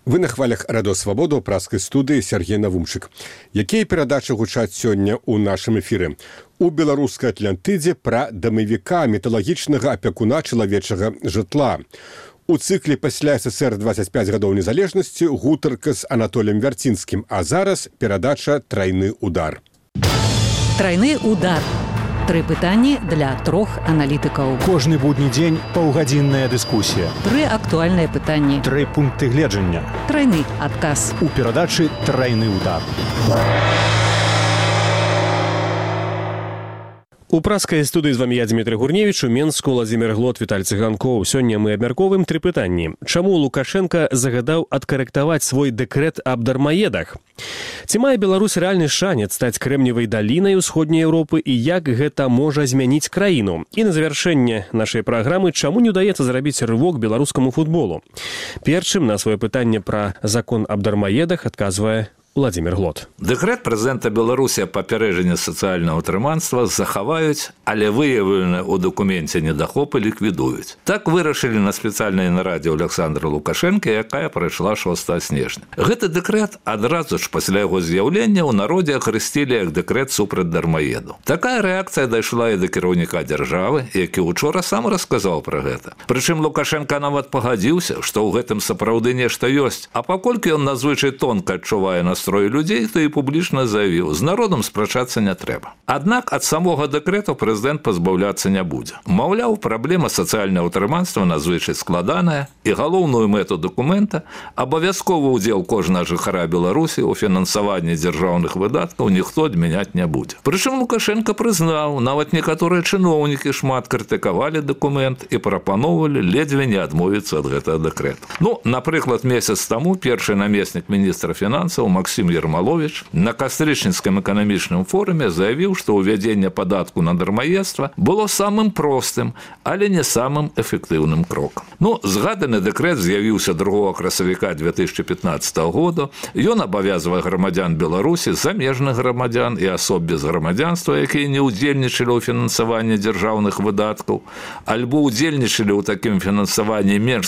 Вы на хвалях Радо Свабода ў праскай студыі Сергей Навумчык. Якія перадачы гучаць сёння ў нашым эфіры? У беларускай Атлантыдзе пра дамавіка, міталагічнага апякуна чалавечага жытла. У цыкле пасля СССР 25 гадоў незалежнасці гутарка з Анатоліем Вярцінскім, а зараз перадача «Трайны удар». «Трайны удар». Тры пытанні для трох аналітыкаў. Кожны будні дзень паўгадзінная дыскусія. Тры актуальныя пытанні. Тры пункты гледжання. Трайны адказ. У перадачы «Трайны удар». У праскай студыі з вамі я, Дмітрый Гурневіч, у Менску Владзімір Глот, Віталь Цыганкоў. Сёння мы абмяркоўваем тры пытанні. Чаму Лукашенка загадаў адкарэктаваць свой дэкрэт аб дармаедах? Ці мае Беларусь рэальны шанец стаць крэмневай далінай усходняй Еўропы і як гэта можа змяніць краіну? І на завяршэнне нашай праграмы, чаму не ўдаецца зрабіць рывок беларускаму футболу? Першым на сваё пытанне пра закон аб дармаедах адказвае Владзімір Глот. Дэкрэт прэзідэнта Беларусі аб папярэджанні сацыяльнага ўтрыманства захаваюць, але выяўленыя ў дакуменце недахопы ліквідуюць. Так вырашылі на спецыяльнай нарадзе Александра Лукашенка, якая прайшла 6 снежня. Гэты дэкрэт адразу ж пасля яго з'яўлення ў народзе ахрысцілі як дэкрэт супраць дармаеду. Такая рэакцыя дайшла і да кіраўніка дзяржавы, які учора сам расказаў пра гэта. Прычым Лукашенка нават пагадзіўся, што ў гэтым сапраўды нешта ёсць, а паколькі ён надзвычай тонка адчувае настрой людзей, то і публічна заявіў, з народам спрачацца не трэба. Аднак ад самога дэкрэту прэзідэнт пазбаўляцца не будзе. Маўляў, праблема сацыяльнага ўтрыманства надзвычай складаная, і галоўную мэту дакумента абавязковы ўдзел кожнага жыхара Беларусі ў фінансаванні дзяржаўных выдаткаў ніхто адмяняць не будзе. Прычым Лукашенка прызнаў, нават некаторыя чыноўнікі шмат крытыкавалі дакумент і прапаноўвалі ледзьве не адмовіцца ад гэтага дэкрэту. Напрыклад, месяц таму першы намеснік міністра фінансаў Максим Ермолович на кастрычніцкім эканамічным форуме заявіў, што ўвядзенне падатку на дармаедства было самым простым, але не самым эфектыўным крокам. Згаданы дэкрэт з'явіўся 2 красавіка 2015 года. Ён абавязвае грамадзян Беларусі, замежных грамадзян і асоб без грамадзянства, якія не ўдзельнічалі ў фінансаванні дзяржаўных выдаткаў, альбо ўдзельнічалі ў такім фінансаванні менш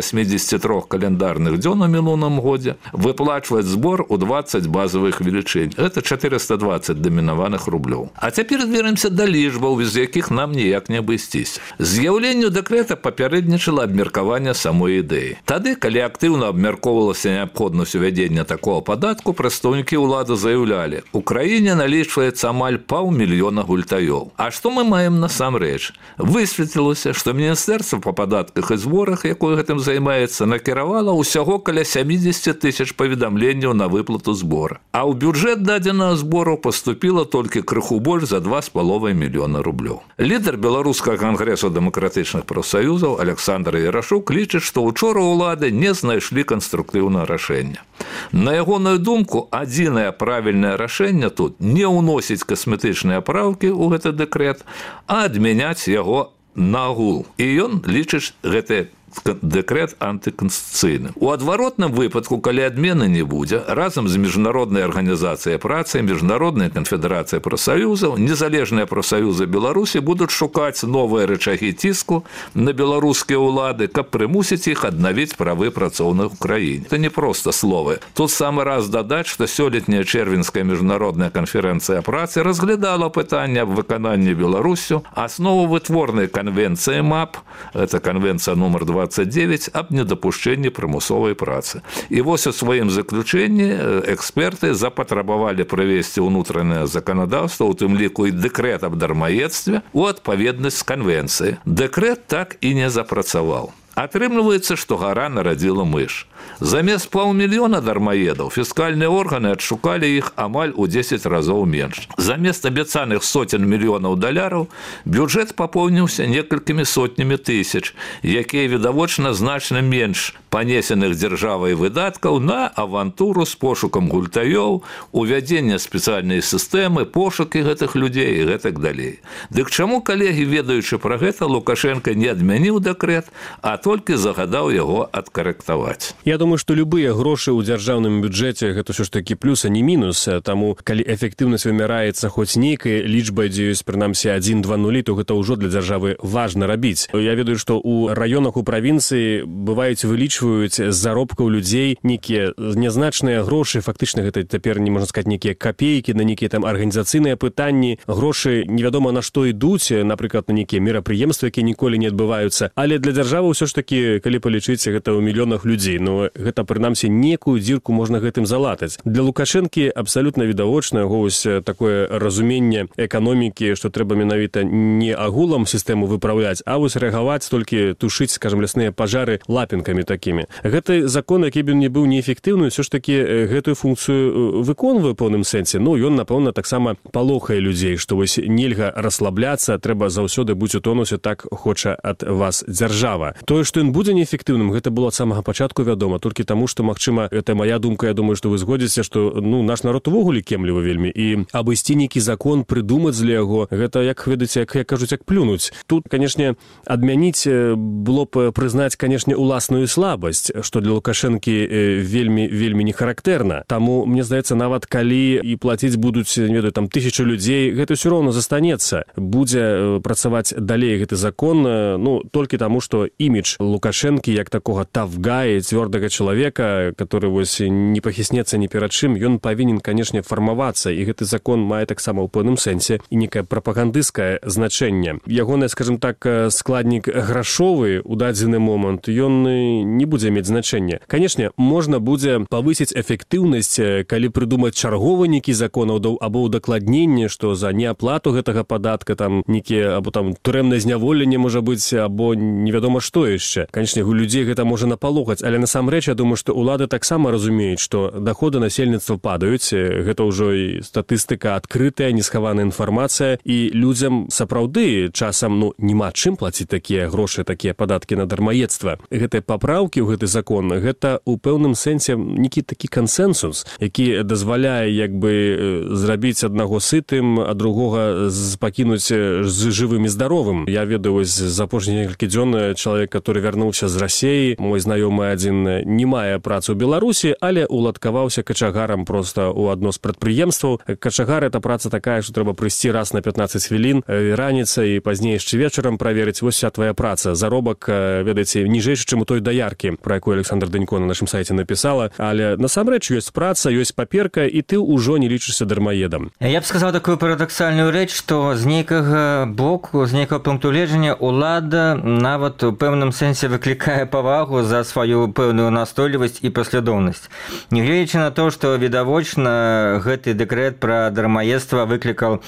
183 календарных дзён у мінулым годзе, выплачваць збор у 20 базовых велічынь. Это 420 дамінаваных рублёў. А цяпер вернемся да лічбаў, без якіх нам ніяк не абысціся. З'яўленню дэкрэта папярэднічала абмеркаванне самой ідэі. Тады, калі актыўна абмяркоўвалася неабходнасць увядзення такого падатку, прадстаўнікі ўлады заяўлялі, у краіне налічваецца амаль 500 000 гультаёў. А што мы маем насамрэч? Высветлілася, што Міністэрства па падатках і зборах, якое гэтым займаецца, накіравала ўсяго каля 70 000 паведамленняў на выплату збора. А ў бюджэт дадзенага збору паступіла толькі крыху больш за 2,5 мільёна рублёў. Лідар Беларускага кангрэсу дэмакратычных прафсаюзаў Александр Ярашук лічыць, што учора ўлады не знайшлі канструктыўнага рашэння. На ягоную думку, адзінае правільнае рашэнне тут не ўносіць касметычныя праўкі ў гэты дэкрэт, а адмяняць яго нагул. І ён лічыць гэты дэкрэт антыканстытуцыйным. У адваротным выпадку, калі адмены не будзе, разам з міжнароднай арганізацыяй працы, міжнароднай канфедэрацыяй прафсаюзаў, незалежныя прафсаюзы Беларусі будуць шукаць новыя рычагі ціску на беларускія ўлады, каб прымусіць іх аднавіць правы працоўных у краіне. Это не проста словы. Тут самы раз дадаць, што сёлетняя чэрвеньская міжнародная канферэнцыя працы разглядала пытанне аб выкананні Беларусю асновавытворнай канвенцыі МАП, это канвенцыя нумар 29 аб недапушчэнні прымусовай працы. І вось у сваім заключэнні эксперты запатрабавалі прывесці ўнутранае заканадаўства, у тым ліку і дэкрэт аб дармаедстве, у адпаведнасць з канвенцыяй. Дэкрэт так і не запрацаваў. Атрымліваецца, што гара нарадзіла мыш. Замест 500 000 дармаедаў фіскальныя органы адшукалі іх амаль у 10 разоў менш. Замест абяцаных $100 мільёнаў бюджэт папоўніўся некалькімі сотнямі тысяч, якія відавочна значна менш панесеных дзяржавай выдаткаў на авантуру з пошукам гультаёў, увядзення спецыяльнай сістэмы, пошукі гэтых людзей і гэтак далей. Дык чаму калегі, ведаючы пра гэта, Лукашенка не адмяніў дэкрэт, а толькі загадаў яго адкарэктаваць. Я думаю, што любыя грошы ў дзяржаўным бюджэце гэта ўсё ж такі плюс, а не мінус. Таму калі эфектыўнасць вымяраецца хоць нейкай лічбай, дзе ёсць прынамсі 1-2 нулі, то гэта ўжо для дзяржавы важна рабіць. Я ведаю, што ў раёнах у правінцыі бываюць вылічваюць з заробкаў людзей нейкія нязначныя грошы, фактычна гэта цяпер не можна сказаць нейкія капейкі на нейкія там арганізацыйныя пытанні, грошы невядома на што ідуць, напрыклад, на нейкія мерапрыемствы, якія ніколі не адбываюцца, але для дзяржавы ўсё ж такі, калі палічыць, гэта ў мільёнах людзей, но гэта прынамсі некую дзірку можна гэтым залатаць. Для Лукашэнкі абсалютна відавочна вось такое разуменне эканомікі, што трэба менавіта не агулам сістэму выпраўляць, а вось рэагаваць, толькі тушыць, скажем, лясныя пажары лапінкамі такімі. Гэты закон, які б не быў неэфектыўны, ўсё ж такі гэтую функцыю выконвае ў пэўным сэнсе. Ну, ён, напэўна, таксама палохае людзей, што вось нельга расслабляцца, трэба заўсёды быць у тонусе, так хоча ад вас дзяржава. Тое, што ён будзе неэфектыўным, гэта было ад самага пачатку вядома, толькі таму, што, магчыма, это моя думка, я думаю, што вы згодзіце, што наш народ увогуле кемлівы вельмі, і абысці нейкі закон, прыдумаць для яго, гэта, як ведаеце, як кажуць, як плюнуць. Тут, канешне, адмяніць было б прызнаць, канешне, уласную слабасць, што для Лукашэнкі вельмі не характэрна. Таму, мне здаецца, нават калі і плаціць будуць, не ведаю, там 1000 людзей, гэта ўсё роўна застанецца. Будзе працаваць далей гэты закон, толькі таму, што імідж Лукашэнкі як такога тавгая, цвёрдага чалавека, который вось не пахіснецца ні перад чым, ён павінен, канешне, фармавацца, і гэты закон мае таксама ў пэўным сэнсе і некае прапагандысцкае значэнне. Ягоны, скажем так, складнік грашовы ў дадзены момант, ён не будзе мець значэнне. Канешне, можна будзе павысіць эфектыўнасць, калі прыдумаць чарговы нейкі закон або ўдакладненне, што за неаплату гэтага падатка там нейкія або там турэмнае зняволенне можа быць, або невядома што яшчэ. Канешне, у людзей гэта можа напалохаць, але насамрэч я думаю, што ўлады таксама разумеюць, што даходы насельніцтва падаюць, гэта ўжо і статыстыка адкрытая, несхаваная інфармацыя, і людзям сапраўды часам няма чым плаціць такія грошы, такія падаткі на дармаедства. Гэтыя папраўкі ў гэты закон, гэта ў пэўным сэнсе нейкі такі кансэнсус, які дазваляе як бы зрабіць аднаго сытым, а другога пакінуць з жывым і здаровым. Я ведаю, вось за апошнія некалькі дзён чалавек, который вярнуўся з Расіі, мой знаёмы адзін не мае працу ў Беларусі, але уладкаваўся качагарам проста ў адно з прадпрыемстваў. Качагар — это праца такая, што трэба прыйсці раз на 15 хвілін, раніцай і пазней яшчэ вечарам праверыць, вось вся твоя праца. Заробак, ведаеце, ніжэйшы, чым у той даяркі, про якую Александр Данько на нашым сайце напісала, але насамрэч ёсць праца, ёсць паперка, і ты ўжо не лічышся дармаедам. Я б сказаў такую парадаксальную рэч, што з нейкага боку, з нейкага пункту гледжання ўлада нават у пэўным сэнсе выклікае павагу за сваю пэўную настойлівасць і паслядоўнасць. Нягледзячы на то, што відавочна гэты дэкрэт пра дармаедства выклікаў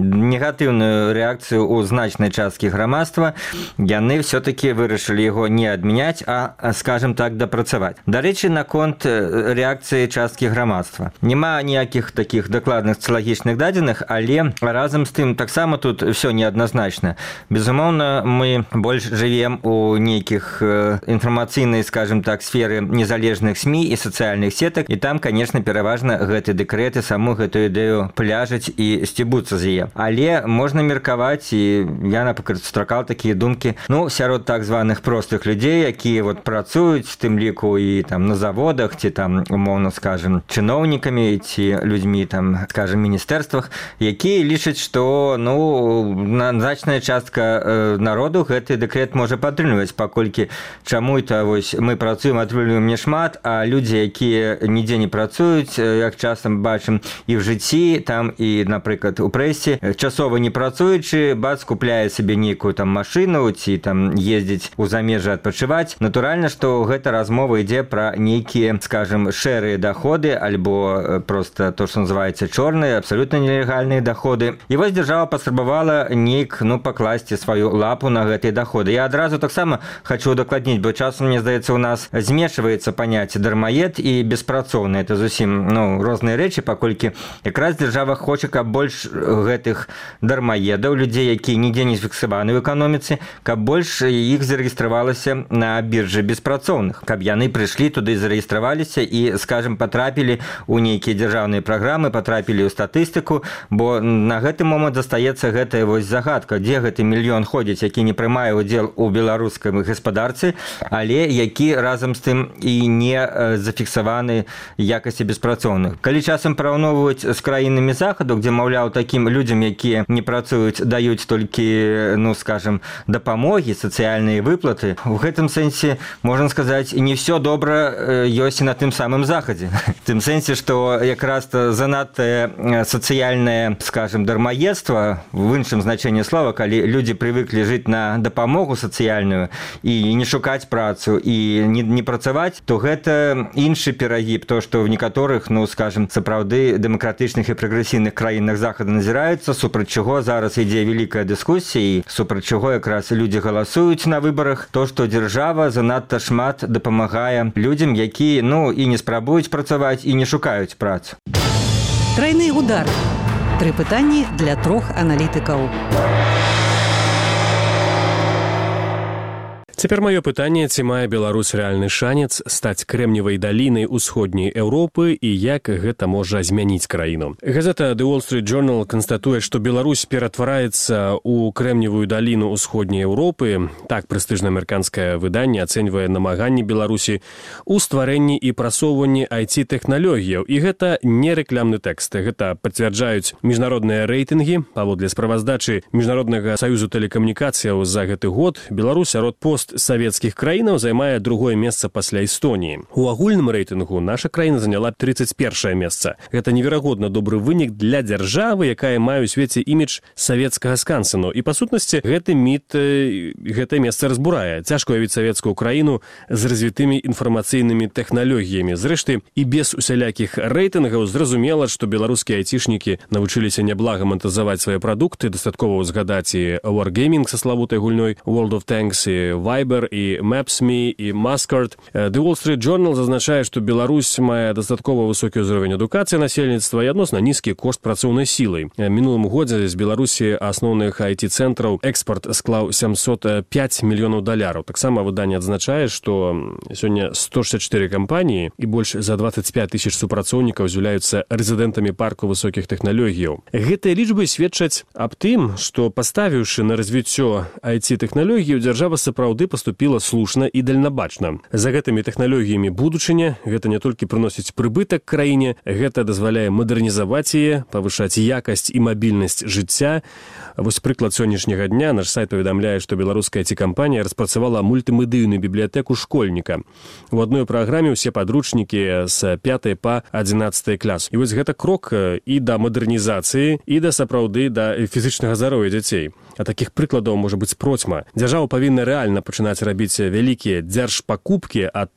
негатыўную рэакцыю ў значнай часткі грамадства, яны ўсё-такі вырашылі яго не адмяняць, а, скажем так, дапрацаваць. Дарэчы, наконт рэакцыі часткі грамадства. Няма ніякіх такіх дакладных социалагічных дадзеных, але разам з тым таксама тут ўсё неадназначна. Безумоўна, мы больш жывем у нейкіх інфармацыйнай, скажем так, сферы незалежных СМІ і сацыяльных сетак, і там, конечно, пераважна гэты дэкрэт і саму гэтую ідэю пляжаць і сцебуцца з яе. Але можна меркаваць, і я, напрыклад, сустракаў такія думкі, сярод так званых простых людзей, якія вот працуюць, в тым ліку і там на заводах, ці там, умоўна скажем, чыноўнікамі, ці людзьмі там, скажем, міністэрствах, якія лічаць, што значная частка народу гэты дэкрэт можа падтрымліваць, паколькі чаму-то вось мы працуем, атрымліваем не шмат, а людзі, якія нідзе не працуюць, як часам бачым і в жыцці, там і, напрыклад, у прэсе, часова не працуючы, бац купляе сабе нейкую там машыну, ці там ездзіць у замежжа адпачываць. Натуральна, што гэта размова ідзе пра нейкія, скажем, шэрыя даходы, альбо просто то, што называецца чорныя, абсалютна нелегальныя даходы. І вось дзяржава паспрабавала нейк, пакласці сваю лапу на гэтыя даходы. Я адразу таксама хочу удакладніць, бо часам, мне здаецца, у нас змешваецца паняцце дармаед і беспрацоўны. Это зусім, розныя рэчы, паколькі якраз дзяржава хоча, каб больш гэтых дармаедаў, людзей, якія нідзе не зафіксаваны ў эканоміцы, каб больш іх зарэгістравалася на біржы беспрацоўных, каб яны прыйшлі туды, зарэгістраваліся і, скажем, патрапілі ў нейкія дзяржаўныя праграмы, патрапілі ў статыстыку, бо на гэты момант застаецца гэтая вось загадка, дзе гэты мільён ходзіць, які не прымае ўдзел у беларускіх гаспадарцы, але які разам з тым і не зафіксаваны якасці беспрацоўных. Калі часам параўноўваюць з краінамі захаду, дзе, маўляў, такім людзям, якія не працуюць, даюць толькі, скажем, дапамогі, сацыяльныя выплаты, у гэтым сэнсе, можна сказаць, не все добра ёсць і на тым самым захадзе. В тым сэнсе, што якраз занадтае сацыяльнае, скажем, дармаедства, в іншым значэнні слова, калі людзі прывыклі жыць на дапамогу сацыяльную і не шукаць працу і не працаваць, то гэта іншы перагіб, то, што в некаторых, скажем, сапраўды дэмакратычных і прагрэсіўных краінах захаду назіраецца, супраць чаго зараз ідзе вялікая дыскусія, і супраць чаго якраз людзі галасуюць на выбарах, то, што дзяржава занадта шмат дапамагае людзям, якія, і не спрабуюць працаваць, і не шукаюць працу. Трайны удар. 3 пытанні для 3 аналітыкаў. Цяпер маё пытанне, ці мае Беларусь рэальны шанец стаць крэмневай далінай усходняй Еўропы і як гэта можа змяніць краіну. Газета The Wall Street Journal канстатуе, што Беларусь ператвараецца ў крэмневую даліну усходняй Еўропы. Так прэстыжнае амерыканскае выданне ацэньвае намаганні Беларусі ў стварэнні і прасоўванні IT-тэхналогіяў. І гэта не рэкламны тэкст. Гэта пацвярджаюць міжнародныя рэйтынгі. Паводле справаздачы Міжнароднага саюзу тэлекамунікацыяў за гэты год Беларусь сярод постсавецкіх краінаў займае 2-е месца пасля Эстоніі. У агульным рэйтынгу наша краіна заняла 31-е месца. Гэта неверагодна добры вынік для дзяржавы, якая мае ў свеце імідж савецкага скансену. І, па сутнасці, гэты міт гэтае месца разбурае. Цяжка уявіць савецкую краіну з развітымі інфармацыйнымі тэхналогіямі. Зрэшты, і без усялякіх рэйтынгаў зразумела, што беларускія айцішнікі навучыліся няблага манетызаваць свае прадукты, дастаткова ўзгадаць і Wargaming са славутай гульнёй World of Tanks, і Viber, і Maps.me, і Maskart. The Wall Street Journal зазначае, што Беларусь мае дастаткова высокі ўзровень адукацыі насельніцтва і адносна нізкі кошт працоўнай сілы. Мінулым годзе з Беларусі асноўных IT-цэнтраў экспорт склаў $705 мільёнаў. Таксама выданне адзначае, што сёння 164 кампаніі і больш за 25 тысяч супрацоўнікаў з'яўляюцца рэзідэнтамі парку высокіх тэхналогіяў. Гэтыя лічбы сведчаць аб тым, што паставіўшы на развіццё IT-тэхналогіяў, дзяржава сапраўды паступіла слушна і дальнабачна. За гэтымі тэхналогіямі будучыня, гэта не толькі прыносіць прыбытак краіне, гэта дазваляе мадэрнізаваць яе, павышаць якасць і мабільнасць жыцця. Вось прыклад сённяшняга дня наш сайт паведамляе, што беларуская IT-кампанія распрацавала мультымедыйную бібліятэку школьніка. У адной праграме ўсе падручнікі з 5 па 11 клас. І вось гэта крок і да мадэрнізацыі, і да сапраўды да фізычнага здароўя дзяцей. А такіх прыкладаў можа быць процьма. Дзяржава павінна рэальна пачынаць рабіць вялікія дзяржпакупкі ад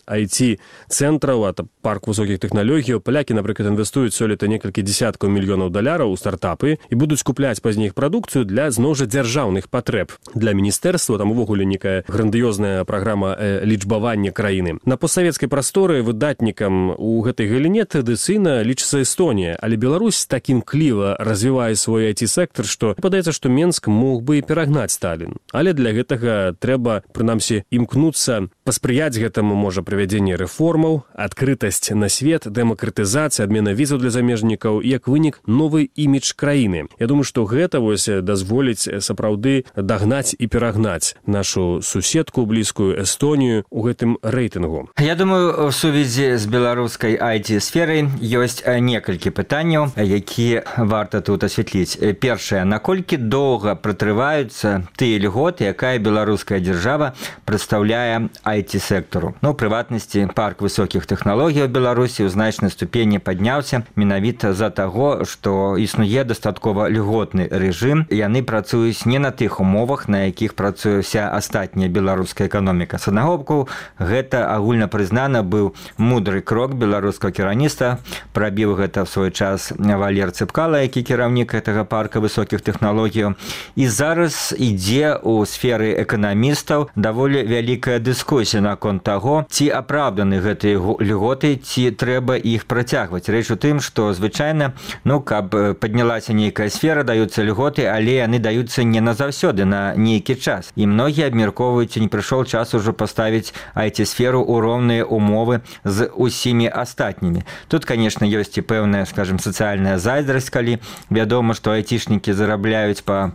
IT-цэнтраў, ад парку высокіх тэхналогіяў. Палякі, напрыклад, інвестуюць сёлета некалькі дзесяткаў мільёнаў долараў у стартапы і будуць купляць пазней іх прадукцыю для зноў жа дзяржаўных патрэб. Для міністэрства там увогуле некая грандыёзная праграма лічбавання краіны. На постсавецкай прасторы выдатнікам у гэтай галіне традыцыйна лічыцца Эстонія, але Беларусь такім кліва развівае свой IT-сектор, што падаецца, што Менск мог бы і перагнаць Сталін. Але для гэтага трэба, прынамсі, імкнуцца паспрыяць гэтаму можа правядзенне рэформаў, адкрытасць на свет, дэмакратызацыя, адмена візаў для замежнікаў і, як вынік, новы імідж краіны. Я думаю, што гэта вось дазволіць сапраўды дагнаць і перагнаць нашу суседку блізкую Эстонію ў гэтым рэйтынгу. Я думаю, у сувязі з беларускай IT-сферай ёсць некалькі пытанняў, якія варта тут асветліць. Першае, наколькі доўга пратрываюцца тыя льготы, якая беларуская дзяржава прадстаўляе IT-сектару. У прыватнасці, парк высокіх тэхналогій у Беларусі ў значнай ступені падняўся менавіта з-за таго, што існуе дастаткова льготны рэжым. Яны працуюць не на тых умовах, на якіх працуе вся астатняя беларуская эканоміка. З аднаго боку, гэта агульна прызнана быў мудры крок беларускага кіраўніцтва. Прабіў гэта ў свой час Валер Цыпкала, які кіраўнік гэтага парка высокіх тэхналогій. І зараз ідзе ў сферы эканамістаў даволі вялікая дыскусія. дыскусія наконт таго, ці апраўданы гэтыя льготы, ці трэба іх працягваць. Рэч у тым, што звычайна, каб паднялася нейкая сфера, даюцца льготы, але яны даюцца не назаўсёды, на нейкі час. І многія абмяркоўваюць, не прыйшоў час ужо паставіць IT-сферу ў роўныя умовы з усімі астатнімі. Тут, конечно, ёсць і пэўная, скажем, сацыяльная зайздрасць, калі вядома, што айцішнікі зарабляюць па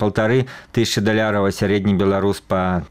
$1500, а сярэдні беларус па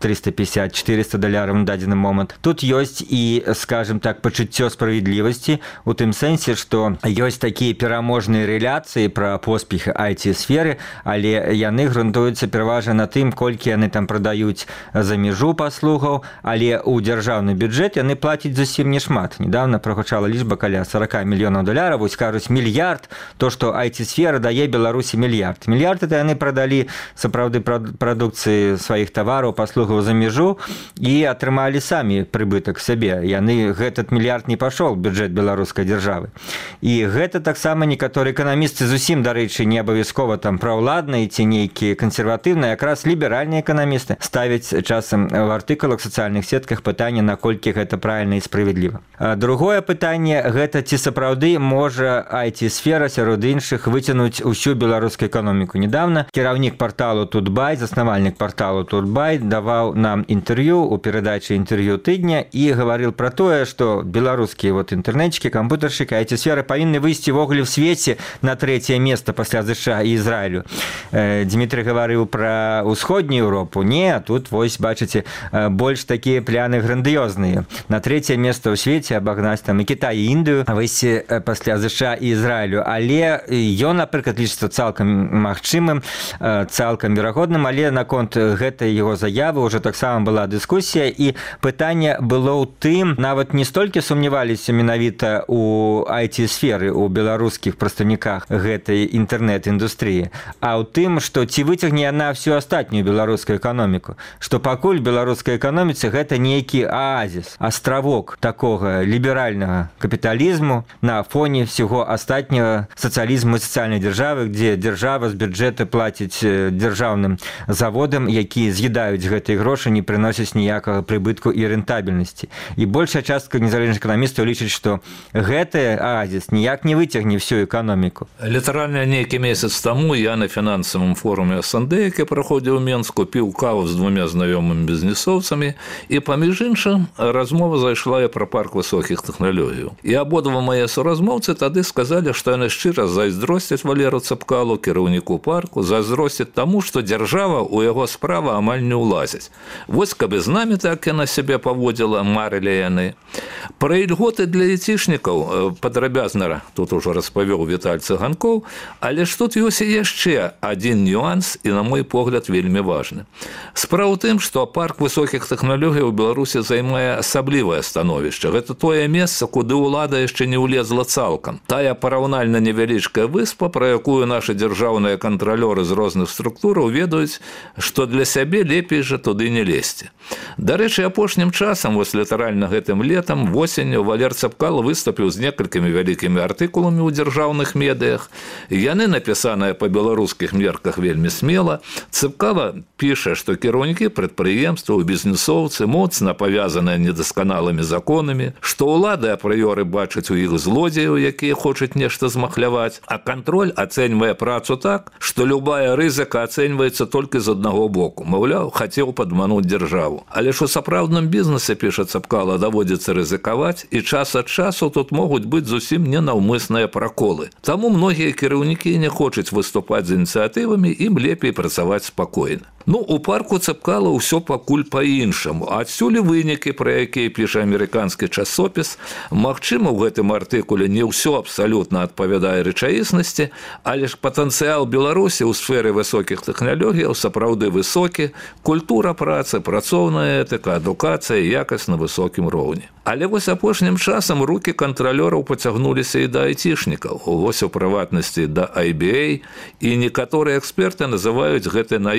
$350-400 на дадзены момант. Тут ёсць і, скажем так, пачуццё справядлівасці у тым сэнсе, што ёсць такія пераможныя рэляцыі пра поспехі IT-сферы, але яны грунтуюцца пераважна на тым, колькі яны там прадаюць за мяжу паслугаў, але ў дзяржаўны бюджэт яны плацяць зусім не шмат. Недавно прагучала лічба каля $40 мільёнаў, вось кажуць мільярд, то, што IT-сфера дае Беларусі мільярд. Мільярд это яны прадалі сапраўды прадукцыі сваіх тавараў, паслугаў за мяжу і атрымалі самі прыбытак сабе. Яны гэтат мільярд не пашоў бюджэт беларускай дзяржавы. І гэта таксама некаторыя эканамісты зусім, дарэчы, не абавязкова там праўладныя ці нейкія кансерватыўныя, якраз ліберальныя эканамісты ставяць часам в артыкулах, сацыяльных сетках пытанне, наколькі гэта правільна і справядліва. Другое пытанне – гэта ці сапраўды можа IT-сфера сярод іншых выцягнуць усю беларускую эканоміку. Недавно кіраўнік порталу Тутбай, заснавальнік порталу Тутбай, даваў нам інтэрв'ю у перадачы інтэрв'ю тыдня і гаварыў пра тое, што беларускія інтэрнетчыкі, кампутаршчыкі, IT-сферы павінны выйсці ввогуле в свеце на 3-е месца пасля ЗША і Ізраілю. Дмітрый гаварыў пра ўсходнюю Еўропу. Не, тут, вось, бачыце, больш такія пляны грандыёзныя. На 3-е месца ў свеце абагнаць там і Кітай, і Індыю, вось пасля ЗША і Ізраілю. Але ён, напрыклад, лічыцца цалкам магчымым, цалкам верагодным, але наконт гэтай яго заявы ўжо таксама была дыскусія, і пытанне было ў тым, нават не столькі сумняваліся менавіта у IT-сферы, у беларускіх прадстаўніках гэтай інтэрнэт-індустрыі, а ў тым, што ці выцягне яна всю астатнюю беларускую эканоміку, што пакуль беларускай эканоміцы гэта нейкі аазіс, астравок такога ліберальнага капіталізму на фоне всего астатняга сацыялізму і сацыяльнай дзяржавы, дзе дзяржава з бюджэта плаціць дзяржаўным заводам, якія з'едаюць гэтыя грошы, не прыносяць ніякага прыбытку і рэнтабельнасці. І большая частка незалежных эканамістаў лічыць, што гэты аазіс ніяк не выцягне всю эканоміку. Літаральна нейкі месяц таму я на фінансавым форуме СНД, які праходзіў у Менску, піў каву з 2 знаёмымі бізнесоўцамі, і паміж іншым размова зайшла і пра парк высокіх тэхналогій. І абодва мае суразмоўцы тады сказалі, што яны шчыра зайздросцяць Валеру Цапкалу, кіраўніку парку, зайздросцяць таму, што дзяржава ў яго справа амаль не ўлазіць. Вось каб і з намі так яна сябе паводзіла, марылі яны. Пра ільготы для айцішнікаў падрабязна тут ужо распавёў Віталь Цыганкоў, але ж тут ёсць і яшчэ адзін нюанс, і, на мой погляд, вельмі важны. Справа ў тым, што парк высокіх тэхналогій у Беларусі займае асаблівае становішча. Гэта тое месца, куды ўлада яшчэ не ўлезла цалкам. Тая параўнальна невялічкая выспа, пра якую нашы дзяржаўныя кантралёры з розных структураў ведаюць, што для сябе лепей жа туды не лезці. Дарэчы, апошнім часам, вось літаральна гэтым летам, восенню, Валер Цапкал выступіў з некалькімі вялікімі артыкуламі ў дзяржаўных медыях. Яны напісаныя па беларускіх мерках вельмі смела. Цапкала піша, што кіраўнікі прадпрыемстваў, бізнесоўцы моцна павязаныя недасканалымі законамі, што ўлады апрыёры бачаць у іх злодзеяў, якія хочуць нешта змахляваць, а кантроль ацэньвае працу так, што любая рызыка ацэньваецца толькі з аднаго боку. Маўляў, хацеў падмануць дзяржаву. Але ж у сапраўдным бізнесе, піша Цапкала, даводзіцца рызыкаваць, і час ад часу тут могуць быць зусім ненаўмысныя праколы. Таму многія кіраўнікі не хочуць выступаць з ініцыятывамі, ім лепей працаваць спакойна. У парку Цапкала ўсё пакуль па-іншаму. Адсюль вынікі, пра якія піша амерыканскі часопіс. Магчыма, у гэтым артыкуле не ўсё абсалютна адпавядае рэчаіснасці, але ж патэнцыял Беларусі ў сферы высокіх тэхналогіяў сапраўды высокі, культура працы, працоўная этыка, адукацыя, якасць на высокім роўні. Але вось апошнім часам рукі кантралёраў пацягнуліся і да айцішнікаў, вось у прыватнасці да IBA, і некаторыя эксперты называюць гэты наезд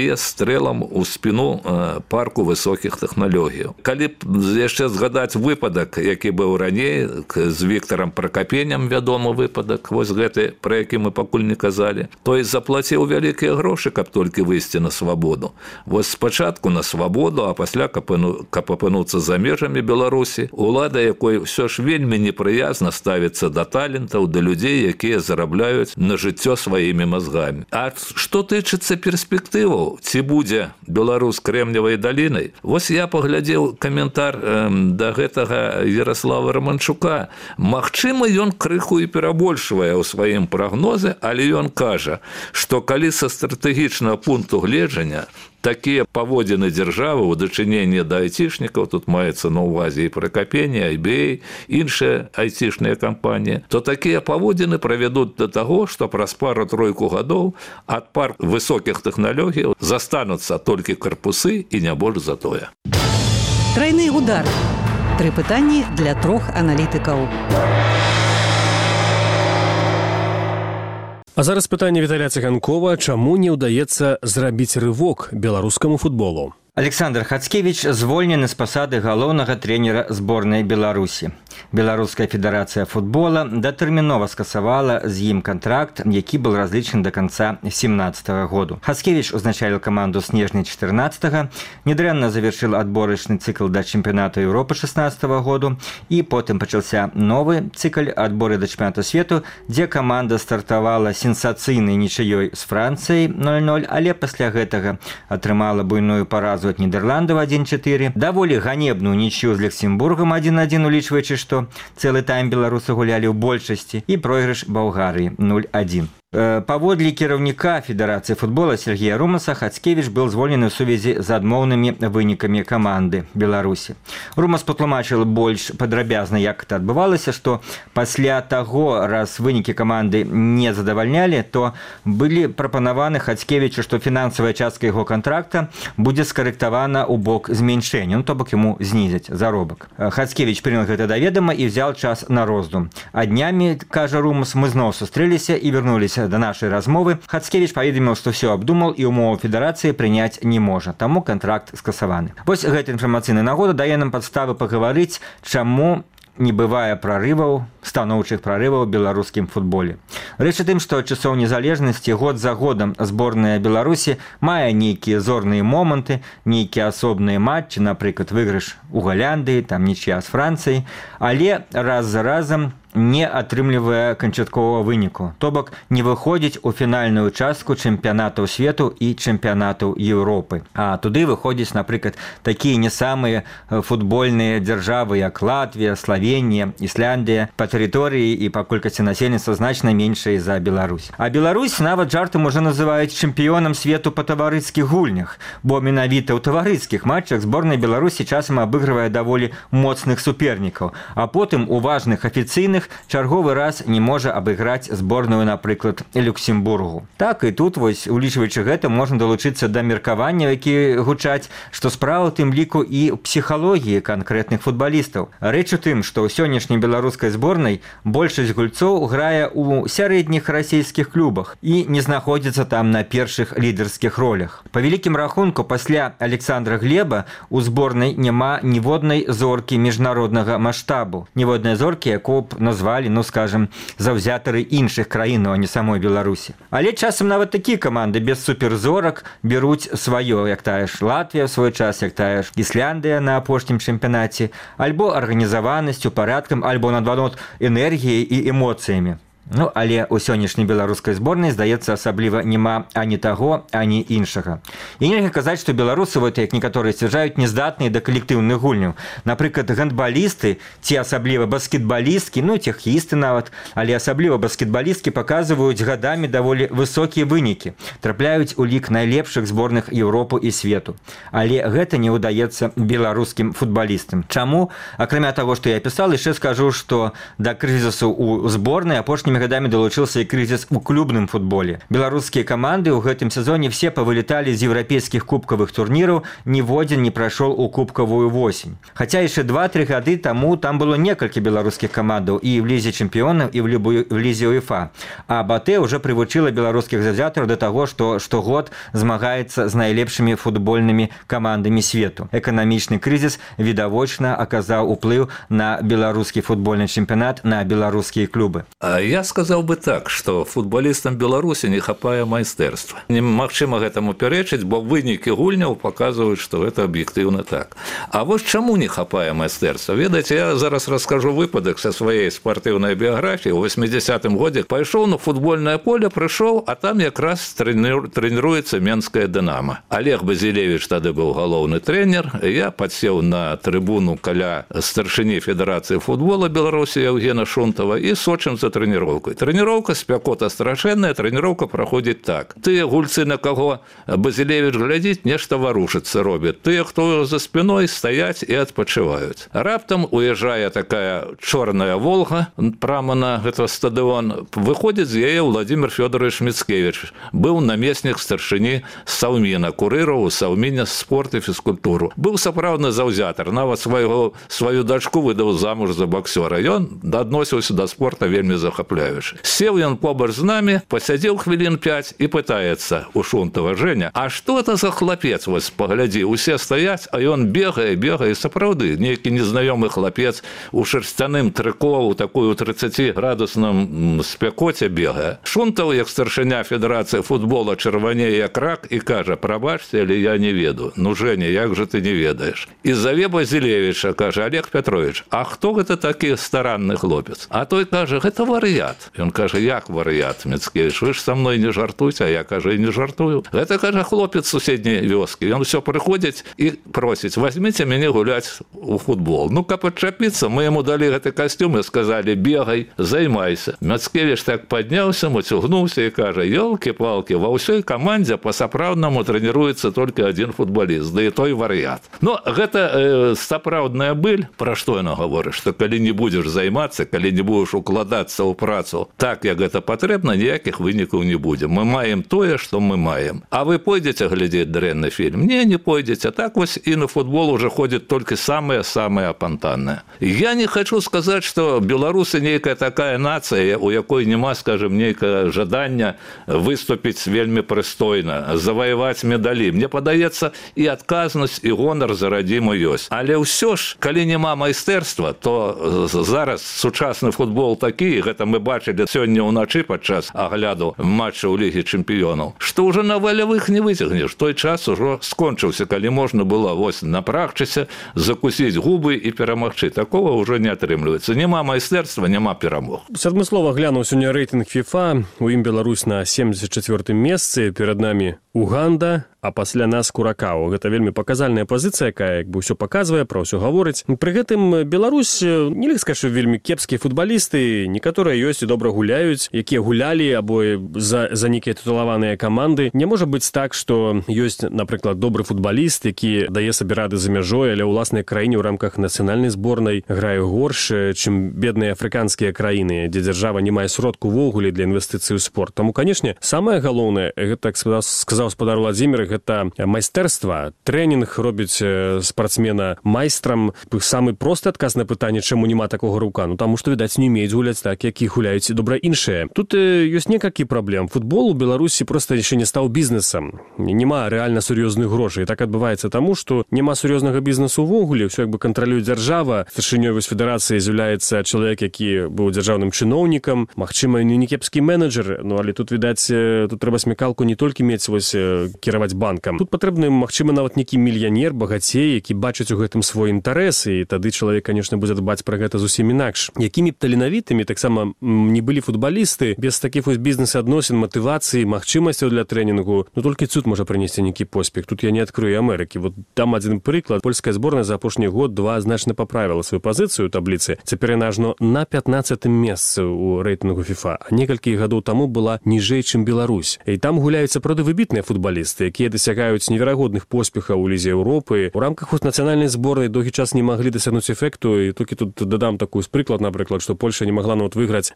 стрэлам у спіну парку высокіх тэхналогій. Калі яшчэ згадаць выпадак, які быў раней з Віктарам Пракапенем, вядомы выпадак, вось гэты, пра які мы пакуль не казалі, той заплаціў вялікія грошы, каб толькі выйсці на свабоду. Вось спачатку на свабоду, а пасля, каб апынуцца за межамі Беларусі, улада, якой ўсё ж вельмі непрыязна ставіцца да талентаў, да людзей, якія зарабляюць на жыццё сваімі мазгамі. А што тычыцца перспектываў, ці будзе Беларусь Кремневай далінай? Вось я паглядзеў каментар да гэтага Ярослава Романчука. Магчыма, ён крыху і перабольшвае ў сваім прагнозе, але ён кажа, што калі са стратэгічнага пункту гледжання такія паводзіны дзяржавы ў дачыненні да айцішнікаў, тут маецца на ўвазе і Пракапенне, IBA, іншыя айцішныя кампаніі, то такія паводзіны правядуць да таго, што праз пару-тройку гадоў ад парку высокіх тэхналогій застануцца толькі карпусы і не больш за тое. Трайны удар. 3 пытанні для 3 аналітыкаў. А зараз пытанне Віталія Цыганкова, чаму не ўдаецца зрабіць рывок беларускаму футболу? Александр Хацкевич звольнены з пасады галоўнага трэнера зборнай Беларусі. Беларуская федэрацыя футбола датэрмінова скасавала з ім кантракт, які был разлічаны до конца 2017 году. Хацкевич узначаліў каманду снежня 14-го, недрэнна завершыў адборачны цыкл да чэмпіянату Еўропы 16 году, і потым пачаўся новы цыкль адборы да чэмпіянату свету, дзе каманда стартавала сенсацыйнай нічыёй з Францыяй 0-0, але пасля гэтага атрымала буйную паразу ад Нідерландаў 1-4, даволі ганебную нічыю з Люксембургам 1-1, улічваючы, што цэлы тайм беларусы гулялі ў большасці, і пройгрыш Балгарыі 0-1. Паводле кіраўніка Федэрацыі футбола Сергея Румаса, Хацкевич быў звольнены ў сувязі з адмоўнымі вынікамі каманды Беларусі. Румас патлумачыў больш падрабязна, як гэта адбывалася, што пасля таго, раз вынікі каманды не задавальнялі, то былі прапанаваны Хацкевичу, што фінансавая частка яго кантракта будзе скарэктавана ў бок змяншэння, то бок яму знізяць заробак. Хацкевич прыняў гэта да ведама і взял час на роздум. А днямі, кажа Румас, мы зноў сустрэліся і вярнуліся до нашай размовы. Хацкевич паведаміў, што ўсё абдумаў і ўмову федэрацыі прыняць не можа, таму кантракт скасаваны. Вось гэта інфармацыйная нагода дае нам падставы пагаварыць, чаму не бывае прарываў, станоўчых прарываў у беларускім футболе. Рэч у тым, што ад часоў незалежнасці год за годам зборная Беларусі мае нейкія зорныя моманты, нейкія асобныя матчы, напрыклад, выйгрыш у Галяндыі, там нічыя з Францыяй, але раз за разам не атрымлівае канчатковага выніку, то бок не выходзіць у фінальную частку чэмпіянатаў свету і чэмпіянатаў Еўропы. А туды выходзяць, напрыклад, такія не самыя футбольныя дзяржавы, як Латвія, Славенія, Ісляндыя, па тэрыторыі і па колькасці насельніцтва значна меншай за Беларусь. А Беларусь нават жартам уже называюць чэмпіёнам свету па таварыцкіх гульнях, бо менавіта ў таварыцкіх матчах зборная Беларусі часам абыгрывае даволі моцных супернікаў, а потым у важных афіцыйных чарговы раз не можа абыграць зборную, напрыклад, Люксембургу. Так і тут, вось, улічваючы гэта, можна далучыцца да меркавання, які гучаць, што справа ў тым ліку і ў псіхалогіі канкрэтных футбалістаў. Рэч у тым, што ў сённяшняй беларускай зборнай большасць гульцоў грае ў сярэдніх расійскіх клубах і не знаходзіцца там на першых лідарскіх ролях. Па вялікім рахунку, пасля Александра Глеба у зборнай няма ніводнай зоркі міжнароднага маштабу, ніводнай зоркі, якую б назвалі, ну, скажем, заўзятары іншых краін, а не самой Беларусі. Але часам нават такія каманды без суперзорак беруць сваё, як тая ж Латвія ў свой час, як тая ж Ісляндыя на апошнім чэмпіянаце, альбо арганізаванасцю, парадкам, альбо, наадварот, энергіяй і эмоцыямі. Ну, але ў сённяшняй беларускай зборнай, здаецца, асабліва няма ані таго, ані іншага. І нельга казаць, што беларусы, вот, як некаторыя сцвярджаюць, не здатныя да калектыўных гульняў. Напрыклад, гандбалісты ці асабліва баскетбалісткі, ну, ці хокеісты нават, але асабліва баскетбалісткі паказваюць гадамі даволі высокія вынікі, трапляюць у лік найлепшых зборных Еўропы і свету. Але гэта не ўдаецца беларускім футбалістам. Чаму? Акрамя таго, што я пісаў, яшчэ скажу, што да крызісу ў зборнай апошнімі гадамі далучыўся і крызіс у клубным футболе. Беларускія каманды ў гэтым сезоне все павылеталі з еўрапейскіх кубкавых турніраў, ніводзін не прайшоў у кубкавую восень. Хаця яшчэ 2-3 гады таму там было некалькі беларускіх камандаў і в лізе чэмпіёнаў, і в лізе УЕФА. А БАТЭ уже прывучыла беларускіх завзятараў да таго, што штогод змагаецца з найлепшымі футбольнымі камандамі свету. Эканамічны крызіс відавочна аказаў уплыў на беларускі футбольны чэмпіянат, на беларускія клубы. Я сказаў бы так, што футболістам Беларусі не хапае майстэрства. Немагчыма гэтаму пярэчыць, бо вынікі гульняў паказваюць, што гэта аб'ектыўна так. А вось чаму не хапае майстэрства? Ведаеце, я зараз раскажу выпадак са сваёй спартыўнай біяграфіі. У 80-м годзе пайшоў на футбольнае поле, прыйшоў, а там якраз трэніруецца менская «Дынамо». Олег Базілевіч тады быў галоўны трэнер. Я падсеў на трыбуну каля старшыні Федэрацыі футбола Беларусі Евгена Шунтава і сочым за трэніроўкай. Трэніроўка спякота страшэнная, трэніроўка праходзіць так. Тыя гульцы, на каго Базілевіч глядзіць, нешта варушыцца робяць. Тыя, хто за спіной, стаяць і адпачываюць. Раптам уязджае такая чорная «Волга» прямо на гэта стадыон. Выходзіць з яе Владимир Фёдорович Мицкевич. Быў намеснік старшыні Саўміна, курыраў у Саўміне спорт і фізкультуру. Быў сапраўдны заўзятар, нават сваю дачку выдаў замуж за боксёра. Ён адносіўся да спорта вельмі захапляючы. Сеў ён побач з намі, пасядзеў хвілін 5 і пытаецца у Шунтава: «Женя, а што это за хлапец? Вось паглядзі, усе стаяць, а ён бегае, сапраўды, нейкі незнаёмы хлапец у шерсцяным трыко, у такую 30-градусным спякоце бегае. Шунтаў, як старшыня Федэрацыі футбола, чырванее як рак і кажа: «Прабачце, але я не ведаю». «Ну, Женя, як жа ты не ведаеш?» І заве Базілевіча, кажа: «Олег Петрович, а хто гэта такі старанны хлопец?» А той кажа: «Гэта варыят». Ён кажа: «Як варыят, Мицкевич? Вы ж са мной не жартуйце». А я, кажа, і не жартую. Гэта, кажа, хлопец суседняй вёскі. Ён усё прыходзіць і просіць: «Возьмите мяне гуляць у футбол». Ну, каб адчапіцца, мы яму далі гэты касцюм і сказалі: «Бегай, займайся». Мицкевич так падняўся, мацюгнуўся і кажа: «Ёлкі-палкі, ва ўсёй камандзе па-сапраўднаму трэніруецца толькі адзін футболіст, да і той варыят». Но гэта сапраўдная быль. Пра што яна гаворыць? Што калі не будзеш займацца, калі не будзеш укладацца ў працу так, як гэта патрэбна, ніякіх вынікаў не будзе. Мы маем тое, што мы маем. А вы пойдзеце глядзець дрэнны фільм? Не пойдзеце. Так вось і на футбол уже ходзяць толькі самыя апантанныя. Я не хочу сказаць, што беларусы нейкая такая нацыя, у якой няма, скажем, нейкае жаданне выступіць вельмі прыстойна, заваяваць медалі. Мне падаецца, і адказнасць, і гонар за радзіму ёсць. Але ўсё ж, калі няма майстэрства, то зараз сучасны футбол такі, гэта мы бачылі сёння ўначы падчас агляду матчаў Лігі чэмпіёнаў, што ўжо на валявых не выцягнеш. Той час ужо скончыўся, калі можна было вось напрагчыся, закусіць губы і перамагчы. Такого ўжо не атрымліваецца. Няма майстэрства, няма перамог. Адмыслова глянуў сёння рэйтынг FIFA. У ім Беларусь на 74-м месцы, перад намі Уганда, а пасля нас Куракау. Гэта вельмі паказальная пазіцыя, якая як бы ўсё паказвае, пра ўсё гаворыць. Пры гэтым Беларусь, нельга сказаць, што вельмі кепскія футбалісты, некаторыя ёсць і добра гуляюць, якія гулялі або за нейкія тытулаваныя каманды. Не можа быць так, што ёсць, напрыклад, добры футбаліст, які дае сабе рады за мяжой, але ў ўласнай краіне ў рамках нацыянальнай зборнай грае горш, чым бедныя афрыканскія краіны, дзе дзяржава не мае сродку ўвогуле для інвестыцый у спорт. Таму, канешне, самае галоўнае, гэта, сказаў спадар Владзімір, гэта майстэрства. Трэнінг робіць спартсмена майстрам. Самы просты адказ на пытанне, чаму няма такога рука? Ну, таму што, відаць, не умеюць гуляць так, як і гуляюць добра іншыя. Тут ёсць некалькі праблем. Футбол у Беларусі проста яшчэ не стаў бізнесам. Няма рэальна сур'ёзных грошай. Так адбываецца таму, што няма сур'ёзнага бізнесу ўвогуле. Ўсё як бы кантралюе дзяржава. Старшынёй вось федэрацыі з'яўляецца чалавек, які быў дзяржаўным чыноўнікам. Магчыма, не кепскі менеджер, ну, але тут, відаць, тут трэба смекалку не толькі мець вось кіраваць банкам. Тут патрэбны, магчыма, нават нейкі мільянер, багацей, які бачыць у гэтым свой інтарэс, і тады чалавек, конечно, будзе дбаць пра гэта зусім інакш. Якімі б таленавітымі таксама не былі футбалісты, без такіх вось бізнес-адносін, матывацыі, магчымасцяў для трэнінгу, ну толькі цуд можа прынесці нейкі поспех. Тут я не адкрыю Амерыкі. Вот там адзін прыклад. Польская зборная за апошні год-два значна паправіла сваю пазіцыю ў табліцы. Цяпер яна ажно на 15-м месцы ў рэйтынгу FIFA, а некалькі гадоў таму была ніжэй, чым Беларусь. І там гуляюць сапраўды выбітныя футбалісты, якія дасягаюць неверагодных поспехаў у Лізе Еўропы. У рамках нацыянальнай зборнай доўгі час не маглі дасягнуць эфекту, і толькі тут дадам такую прыклад, напрыклад, што Польша не магла нават выйграць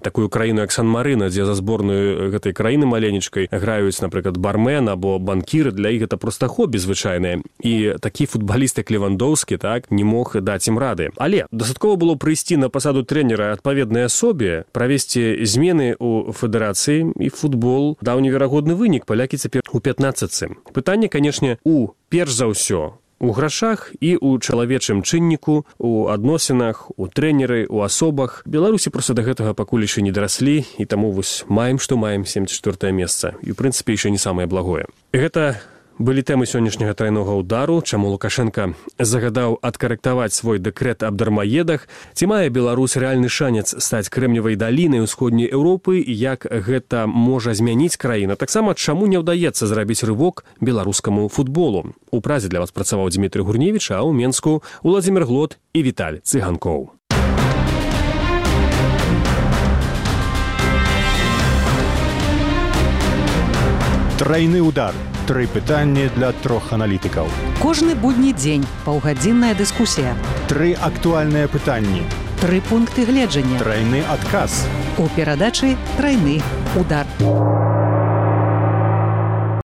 такую краіну як Сан-Марына, дзе за зборную гэтай краіны маленечкай граюць, напрыклад, бармен або банкіры, для іх гэта проста хобі звычайнае. І такі футбаліст, як Левандоўскі, так, не мог даць ім рады. Але дастаткова было прыйсці на пасаду трэнера адпаведнай асобе, правесці змены ў федэрацыі, і футбол даў неверагодны вынік. Палякі цяпер у 15. Пытанне, канешне, перш за ўсё, у грашах і у чалавечым чынніку, у адносінах, у трэнеры, у асобах. Беларусі проста да гэтага пакуль яшчэ не дараслі, і таму вось маем, што маем, 74 месца. І, ў прынцыпе, яшчэ не самае благое. Гэта былі тэмы сённяшняга трайнога ўдару, чаму Лукашенка загадаў адкарэктаваць свой дэкрэт аб дармаедах, ці мае Беларусь рэальны шанец стаць Крэмневай далінай усходняй Еўропы, і як гэта можа змяніць краіна. Таксама, чаму не ўдаецца зрабіць рывок беларускаму футболу. У Празе для вас працаваў Дмітрый Гурневіч, а ў Менску Уладзімір Глот і Віталь Цыганкоў. Трайны удар. 3 пытанні для 3 аналітыкаў. Кожны будні дзень паўгадзінная дыскусія. 3 актуальныя пытанні. 3 пункты гледжання. Трайны адказ. У перадачы «Трайны удар».